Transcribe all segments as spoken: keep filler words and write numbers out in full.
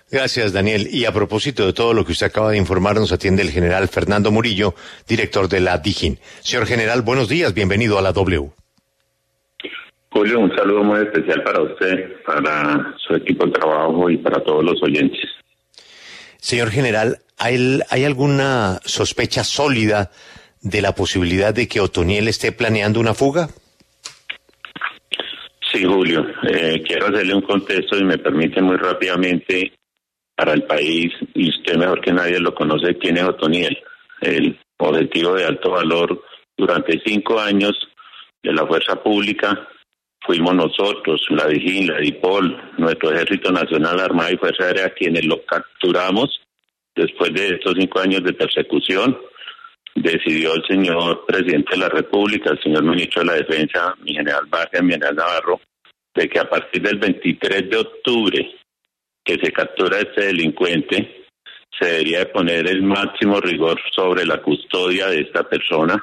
Gracias, Daniel. Y a propósito de todo lo que usted acaba de informar, nos atiende el general Fernando Murillo, director de la DIJÍN. Señor general, buenos días, bienvenido a la W. Julio, un saludo muy especial para usted, para su equipo de trabajo y para todos los oyentes. Señor general, ¿hay, ¿hay alguna sospecha sólida de la posibilidad de que Otoniel esté planeando una fuga? Sí, Julio, eh, quiero hacerle un contexto y me permite muy rápidamente para el país, y usted mejor que nadie lo conoce, quién es Otoniel. El objetivo de alto valor durante cinco años de la fuerza pública fuimos nosotros, la DIJÍN, la DIPOL, nuestro Ejército Nacional, Armada y Fuerza Aérea, quienes lo capturamos después de estos cinco años de persecución. Decidió el señor presidente de la República, el señor ministro de la Defensa, mi general Vargas, mi general Navarro, de que a partir del veintitrés de octubre que se captura este delincuente, se debería de poner el máximo rigor sobre la custodia de esta persona,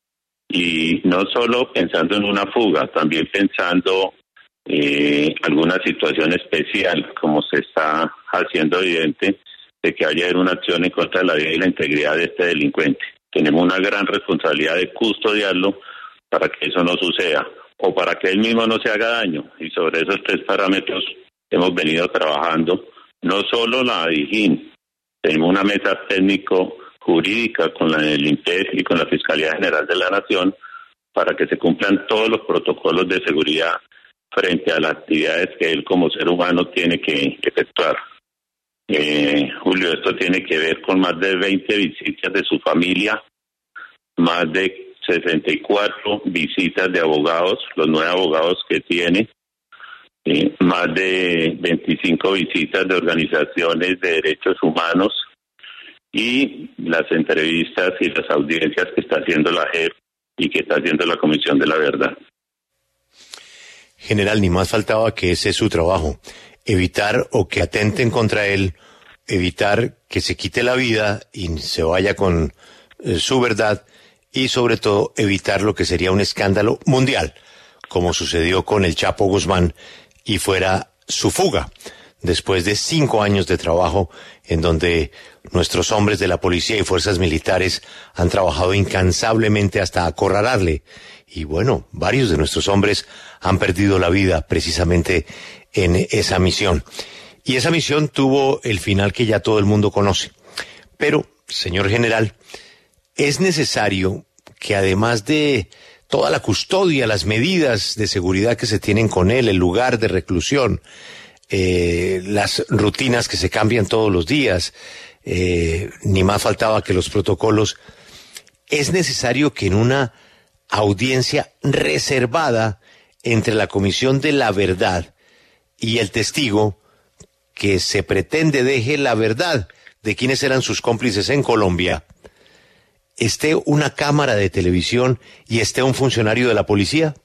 y no solo pensando en una fuga, también pensando eh, alguna situación especial, como se está haciendo evidente, de que haya una acción en contra de la vida y la integridad de este delincuente. Tenemos una gran responsabilidad de custodiarlo para que eso no suceda, o para que él mismo no se haga daño, y sobre esos tres parámetros hemos venido trabajando, no solo la DIJÍN, tenemos una mesa técnico-jurídica con la del INPEC y con la Fiscalía General de la Nación para que se cumplan todos los protocolos de seguridad frente a las actividades que él como ser humano tiene que efectuar. Eh, Julio, esto tiene que ver con más de veinte visitas de su familia, más de sesenta y cuatro visitas de abogados, los nueve abogados que tiene, Eh, más de veinticinco visitas de organizaciones de derechos humanos y las entrevistas y las audiencias que está haciendo la J E P y que está haciendo la Comisión de la Verdad. General, ni más faltaba que ese es su trabajo, evitar o que atenten contra él, evitar que se quite la vida y se vaya con eh, su verdad, y sobre todo evitar lo que sería un escándalo mundial, como sucedió con el Chapo Guzmán, y fuera su fuga, después de cinco años de trabajo en donde nuestros hombres de la policía y fuerzas militares han trabajado incansablemente hasta acorralarle. Y bueno, varios de nuestros hombres han perdido la vida precisamente en esa misión. Y esa misión tuvo el final que ya todo el mundo conoce. Pero, señor general, es necesario que además de toda la custodia, las medidas de seguridad que se tienen con él, el lugar de reclusión, eh, las rutinas que se cambian todos los días, eh, ni más faltaba que los protocolos, es necesario que en una audiencia reservada entre la Comisión de la Verdad y el testigo, que se pretende deje la verdad de quiénes eran sus cómplices en Colombia, esté una cámara de televisión y esté un funcionario de la policía?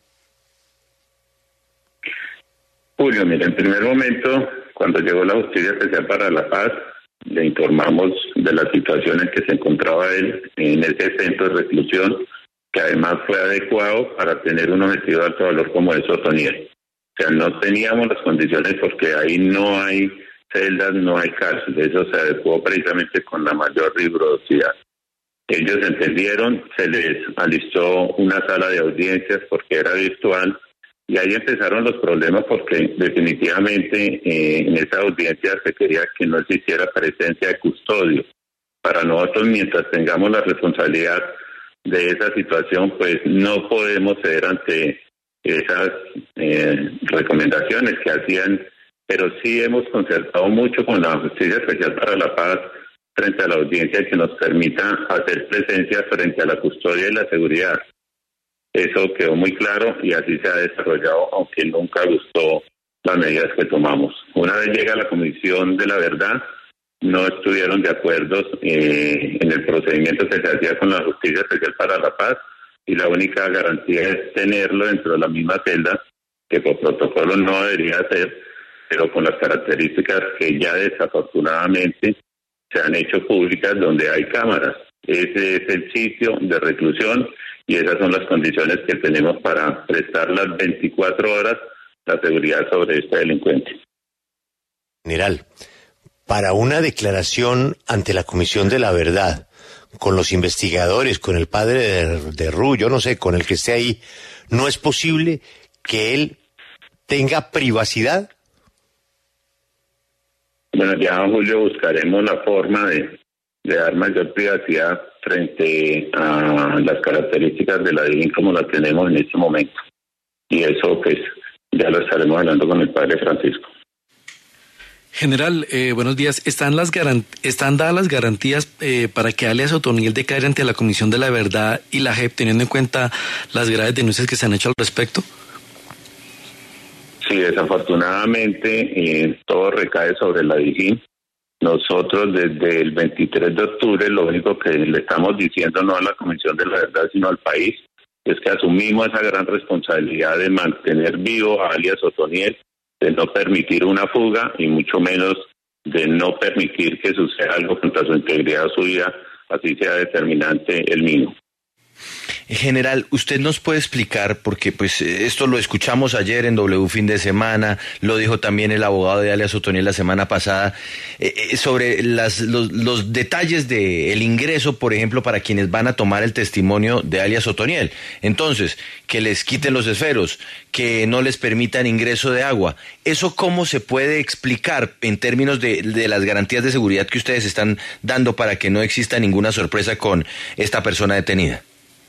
Julio, mira, en primer momento, cuando llegó la Justicia Especial para la Paz, le informamos de la situación en que se encontraba él en ese centro de reclusión, que además fue adecuado para tener un objetivo de alto valor como es Otoniel. O sea, no teníamos las condiciones porque ahí no hay celdas, no hay cárcel. Eso se adecuó precisamente con la mayor rigurosidad. Ellos entendieron, se les alistó una sala de audiencias porque era virtual, y ahí empezaron los problemas porque definitivamente eh, en esa audiencia se quería que no existiera presencia de custodio. Para nosotros, mientras tengamos la responsabilidad de esa situación, pues no podemos ceder ante esas eh, recomendaciones que hacían, pero sí hemos concertado mucho con la Justicia Especial para la Paz frente a la audiencia que nos permita hacer presencia frente a la custodia y la seguridad. Eso quedó muy claro y así se ha desarrollado, aunque nunca gustó las medidas que tomamos. Una vez llega la Comisión de la Verdad, no estuvieron de acuerdo eh, en el procedimiento que se hacía con la Justicia Especial para la Paz, y la única garantía es tenerlo dentro de la misma celda, que por protocolo no debería ser, pero con las características que ya desafortunadamente se han hecho públicas, donde hay cámaras. Ese es el sitio de reclusión y esas son las condiciones que tenemos para prestar las veinticuatro horas la seguridad sobre este delincuente. General, para una declaración ante la Comisión de la Verdad, con los investigadores, con el padre de, de Ru, yo no sé, con el que esté ahí, ¿no es posible que él tenga privacidad? Bueno, ya, Julio, buscaremos la forma de, de dar mayor privacidad frente a las características de la D I N como la tenemos en este momento. Y eso, pues, ya lo estaremos hablando con el padre Francisco. General, eh, buenos días. ¿Están las garant- están dadas las garantías eh, para que alias Otoniel declare ante la Comisión de la Verdad y la J E P, teniendo en cuenta las graves denuncias que se han hecho al respecto? Sí, desafortunadamente eh, todo recae sobre la D I G I. Nosotros desde el veintitrés de octubre lo único que le estamos diciendo no a la Comisión de la Verdad sino al país es que asumimos esa gran responsabilidad de mantener vivo a alias Otoniel, de no permitir una fuga y mucho menos de no permitir que suceda algo contra su integridad o su vida, así sea determinante el mismo. General, ¿usted nos puede explicar, porque pues esto lo escuchamos ayer en W Fin de Semana, lo dijo también el abogado de alias Otoniel la semana pasada, eh, sobre las, los, los detalles del ingreso, por ejemplo, para quienes van a tomar el testimonio de alias Otoniel? Entonces, que les quiten los esferos, que no les permitan ingreso de agua. ¿Eso cómo se puede explicar en términos de, de las garantías de seguridad que ustedes están dando para que no exista ninguna sorpresa con esta persona detenida?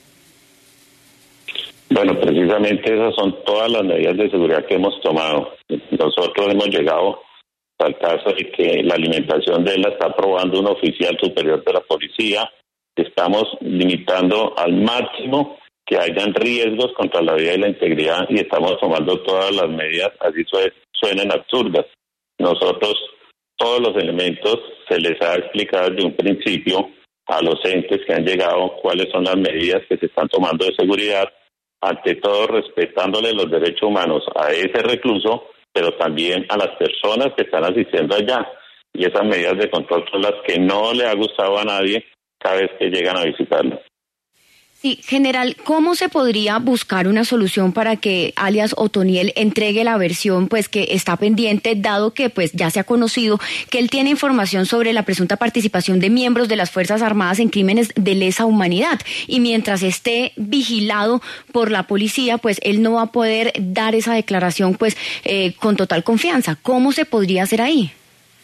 Bueno, precisamente esas son todas las medidas de seguridad que hemos tomado. Nosotros hemos llegado al caso de que la alimentación de él la está aprobando un oficial superior de la policía. Estamos limitando al máximo que hayan riesgos contra la vida y la integridad y estamos tomando todas las medidas, así suenen absurdas. Nosotros, todos los elementos se les ha explicado desde un principio a los entes que han llegado cuáles son las medidas que se están tomando de seguridad, ante todo respetándole los derechos humanos a ese recluso, pero también a las personas que están asistiendo allá. Y esas medidas de control son las que no le ha gustado a nadie cada vez que llegan a visitarlo. Sí, general, ¿cómo se podría buscar una solución para que alias Otoniel entregue la versión pues que está pendiente, dado que pues ya se ha conocido que él tiene información sobre la presunta participación de miembros de las Fuerzas Armadas en crímenes de lesa humanidad? Y mientras esté vigilado por la policía, pues él no va a poder dar esa declaración pues eh, con total confianza. ¿Cómo se podría hacer ahí?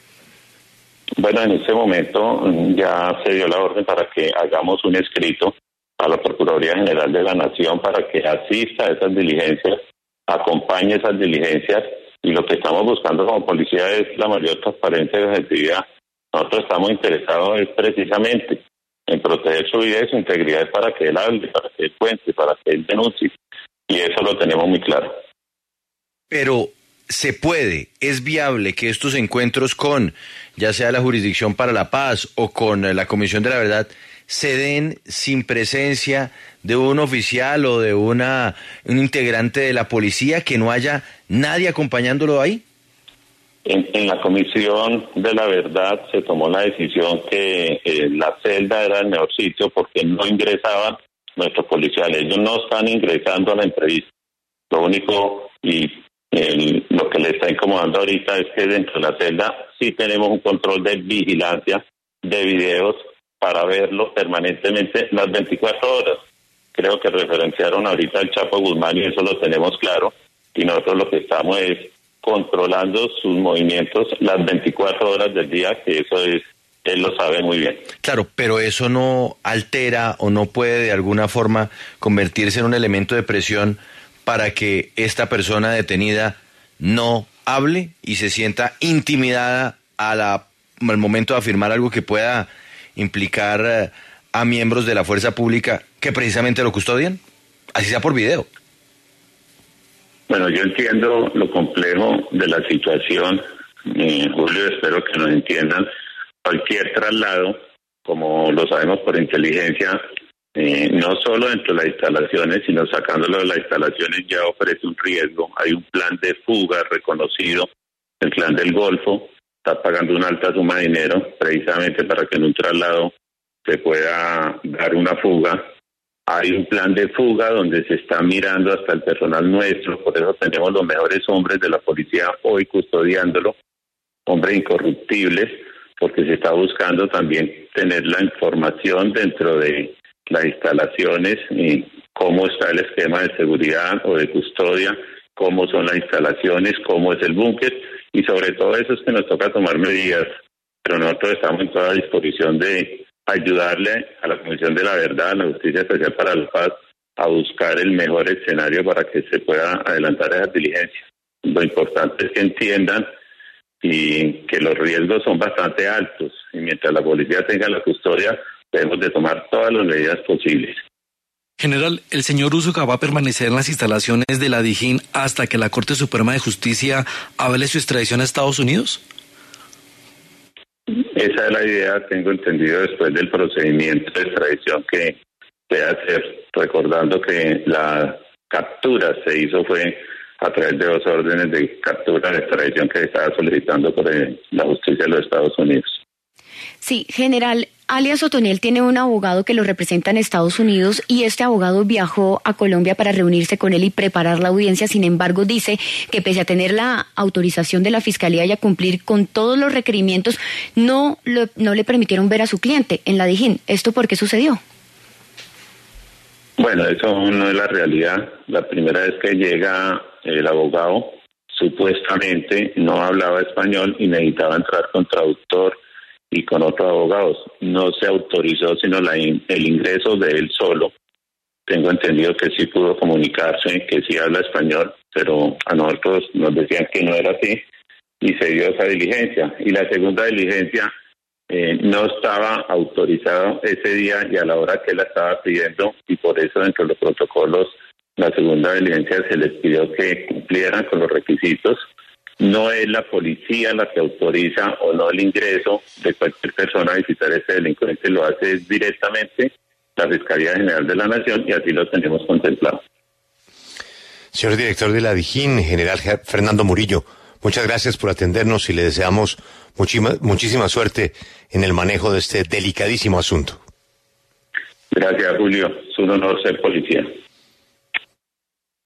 Bueno, en este momento ya se dio la orden para que hagamos un escrito a la Procuraduría General de la Nación para que asista a esas diligencias, acompañe esas diligencias, y lo que estamos buscando como policía es la mayor transparencia y objetividad. Nosotros estamos interesados es precisamente en proteger su vida y su integridad para que él hable, para que él cuente, para que él denuncie, y eso lo tenemos muy claro. Pero se puede, es viable que estos encuentros con, ya sea la Jurisdicción para la Paz o con la Comisión de la Verdad, se den sin presencia de un oficial o de una un integrante de la policía, que no haya nadie acompañándolo ahí? En, en la Comisión de la Verdad se tomó la decisión que eh, la celda era el mejor sitio porque no ingresaban nuestros policiales. Ellos no están ingresando a la entrevista. Lo único y el, lo que le está incomodando ahorita es que dentro de la celda sí tenemos un control de vigilancia de videos para verlo permanentemente las veinticuatro horas. Creo que referenciaron ahorita al Chapo Guzmán y eso lo tenemos claro, y nosotros lo que estamos es controlando sus movimientos las veinticuatro horas del día, que eso es, él lo sabe muy bien. Claro, pero eso no altera o no puede de alguna forma convertirse en un elemento de presión para que esta persona detenida no hable y se sienta intimidada a la, al momento de afirmar algo que pueda implicar eh, a miembros de la fuerza pública que precisamente lo custodian, así sea por video. Bueno, yo entiendo lo complejo de la situación, eh, Julio, espero que nos entiendan. Cualquier traslado, como lo sabemos por inteligencia, eh, no solo dentro de las instalaciones, sino sacándolo de las instalaciones ya ofrece un riesgo. Hay un plan de fuga reconocido, el Clan del Golfo, está pagando una alta suma de dinero precisamente para que en un traslado se pueda dar una fuga. Hay un plan de fuga donde se está mirando hasta el personal nuestro, por eso tenemos los mejores hombres de la policía hoy custodiándolo, hombre incorruptible, porque se está buscando también tener la información dentro de las instalaciones, y cómo está el esquema de seguridad o de custodia, cómo son las instalaciones, cómo es el búnker, y sobre todo eso es que nos toca tomar medidas, pero nosotros estamos en toda disposición de ayudarle a la Comisión de la Verdad, a la Justicia Especial para la Paz, a buscar el mejor escenario para que se pueda adelantar esas diligencias. Lo importante es que entiendan y que los riesgos son bastante altos, y mientras la policía tenga la custodia, debemos de tomar todas las medidas posibles. General, ¿el señor Usuga va a permanecer en las instalaciones de la Dijín hasta que la Corte Suprema de Justicia avale su extradición a Estados Unidos? Esa es la idea, tengo entendido, después del procedimiento de extradición que se hacer, recordando que la captura se hizo fue a través de dos órdenes de captura de extradición que estaba solicitando por la justicia de los Estados Unidos. Sí, general, alias Otoniel tiene un abogado que lo representa en Estados Unidos y este abogado viajó a Colombia para reunirse con él y preparar la audiencia. Sin embargo, dice que pese a tener la autorización de la Fiscalía y a cumplir con todos los requerimientos, no, lo, no le permitieron ver a su cliente en la Dijín. ¿Esto por qué sucedió? Bueno, eso no es la realidad. La primera vez que llega el abogado, supuestamente no hablaba español y necesitaba entrar con traductor y con otros abogados. No se autorizó sino la, el ingreso de él solo. Tengo entendido que sí pudo comunicarse, que sí habla español, pero a nosotros nos decían que no era así y se dio esa diligencia. Y la segunda diligencia eh, no estaba autorizado ese día y a la hora que la estaba pidiendo, y por eso dentro de los protocolos la segunda diligencia se les pidió que cumplieran con los requisitos. No es la policía la que autoriza o no el ingreso de cualquier persona a visitar a ese delincuente, lo hace directamente la Fiscalía General de la Nación y así lo tenemos contemplado. Señor director de la Dijín, general Fernando Murillo, muchas gracias por atendernos y le deseamos muchísima, muchísima suerte en el manejo de este delicadísimo asunto. Gracias, Julio. Es un honor ser policía.